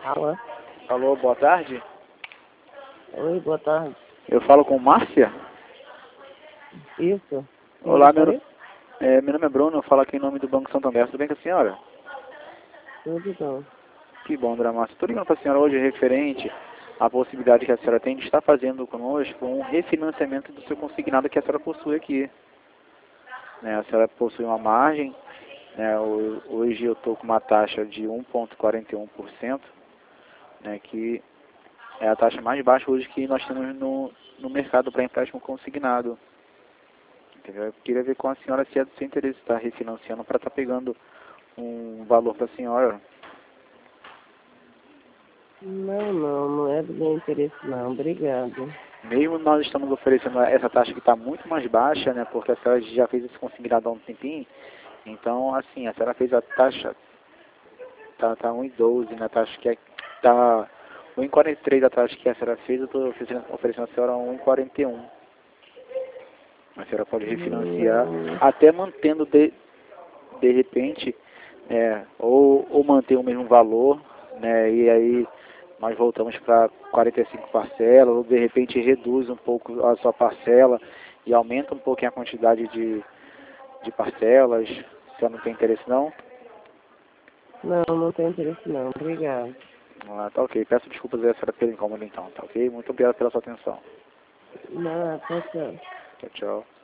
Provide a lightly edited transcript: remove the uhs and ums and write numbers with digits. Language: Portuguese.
Alô? Alô, boa tarde. Oi, boa tarde. Eu falo com Márcia? Isso. Olá, Quem gostaria? meu nome é Bruno, eu falo aqui em nome do Banco Santander. Tudo bem com a senhora? Tudo bom. Que bom, dona Márcia. Estou ligando para a senhora hoje referente à possibilidade que a senhora tem de estar fazendo conosco um refinanciamento do seu consignado que a senhora possui aqui. Né, a senhora possui uma margem, né, hoje eu estou com uma taxa de 1,41%, né, que é a taxa mais baixa hoje que nós temos no mercado para empréstimo consignado. Entendeu? Eu queria ver com a senhora se é do seu interesse estar refinanciando para estar pegando um valor para a senhora. Não é do meu interesse não. Obrigado. Mesmo nós estamos oferecendo essa taxa que está muito mais baixa, né, porque a senhora já fez esse consignado há um tempinho, então, assim, a senhora fez a taxa, tá 1,12, né, a taxa que tá 1,43 a taxa que a senhora fez, eu estou oferecendo a senhora 1,41. A senhora pode refinanciar, Não, até mantendo de repente, ou manter o mesmo valor, né, e aí nós voltamos para 45 parcelas, ou de repente reduz um pouco a sua parcela e aumenta um pouquinho a quantidade de parcelas. Você não tem interesse não? não tem interesse não. Obrigado. Ah, tá ok. Peço desculpas aí a senhora pelo incômodo então, tá ok? Muito obrigado pela sua atenção. Não, tchau. Tchau, tchau.